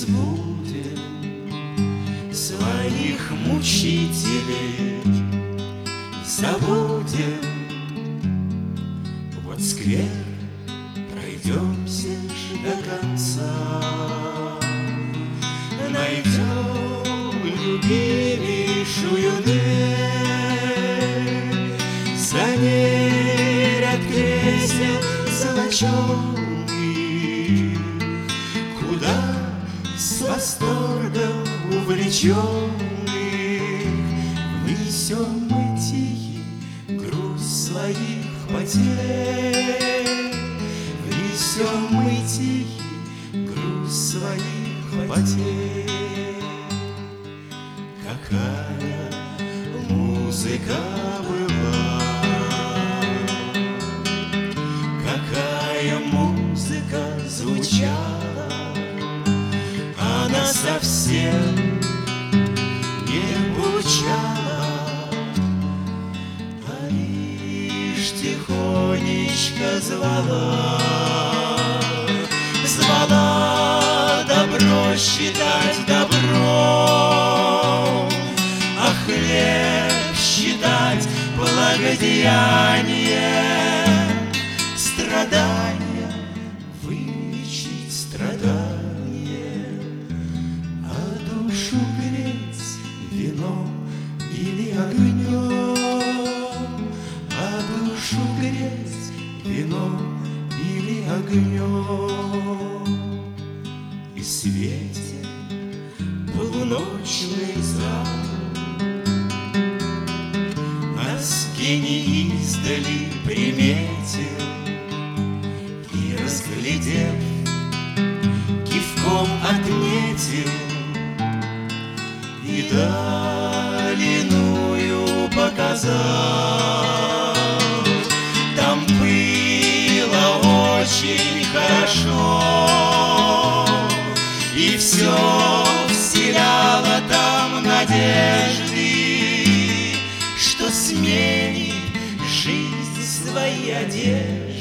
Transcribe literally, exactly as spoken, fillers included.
забудем своих мучителей, забудем. Вот сквер пройдемся ж до конца, найдем любимейшую дверь, за ней ряд кресел золоченый, куда с восторгом увлеченных внесем мы тихий груз своих потерь, внесем мы тихий груз своих потерь. Какая музыка была, какая музыка звучала, она совсем не звучала, а лишь тихонечко звала, звала добро считать добром, а хлеб считать благодеянием, страдания вылечить страдания, а душу греть вином или огнем, а душу греть вином или огнем. И светит полуночный зал, нас гений издали приметил и, разглядев, кивком отметил и долиную показал. Там было очень хорошо, и все вселяло там надежды, что сменит жизнь свои одежды.